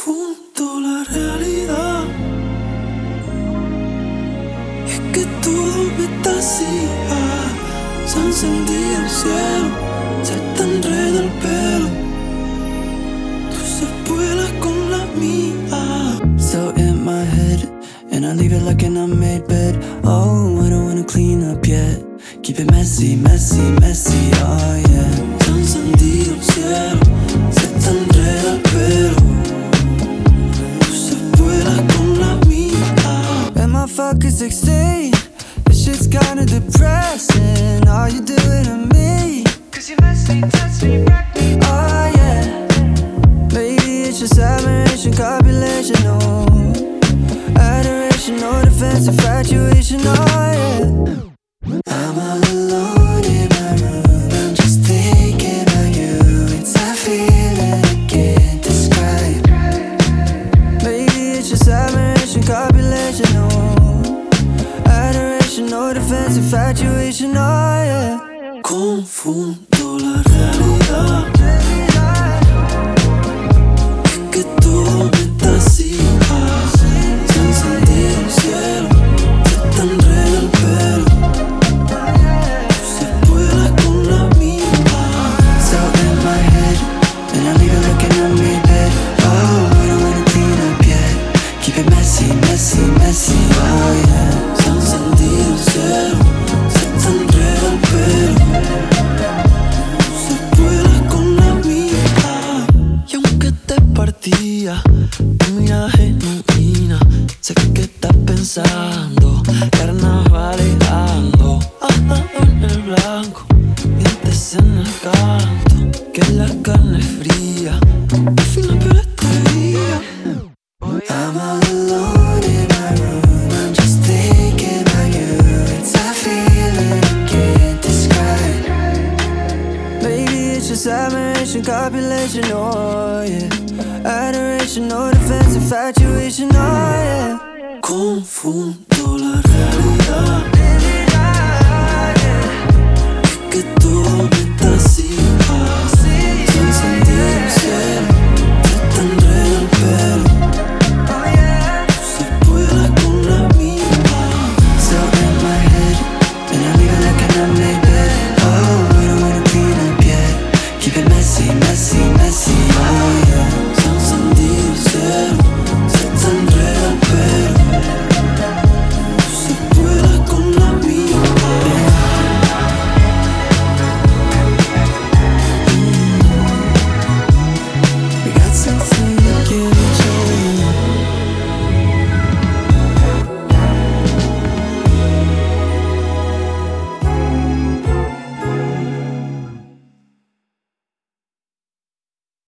Confundo la realidad. Es que todo me tasía. Se encendía el cielo, se te enreda el pelo. Tú se vuelas con la mía. So in my head, and I leave it like an unmade bed. Oh, I don't wanna clean up yet. Keep it messy, messy, messy, oh yeah. Se encendido el cielo, se te enreda el pelo. Tú se vuelas con la mía. And my fucking 16, this shit's kinda depressing. All you doing to me, 'cause you mess me, touch me, wreck me, oh yeah. Maybe it's just admiration, copulation, no adoration, no defense, infatuation, oh yeah. I'm all alone in my room, I'm just thinking about you. It's a feeling I can't describe. Maybe it's just admiration, copulation, no adoration, no defense, infatuation, oh yeah. Confundo la realidad. Es que todo me tasía. Se encendía el cielo, se te enreda el pelo. Tú se vuelas con la mía. So in my head, and I leave it looking at me bed. Oh, I don't wanna clean up yet. Keep it messy, messy, messy, oh yeah. Se encendía el cielo, se te enreda el pelo. Tú se vuelas con la mía. Y aunque te partía, tu mirada genuina. Sé que estás pensando, carnavalejando. En el blanco, dientes en el canto. Que la carne es fría, fina pero este día. I'm all alone in my room, I'm just thinking about you. It's a feeling I can't describe. Maybe it's just admiration, copulation, oh yeah. Adoration, no defense, infatuation, oh yeah. Confundo la realidad.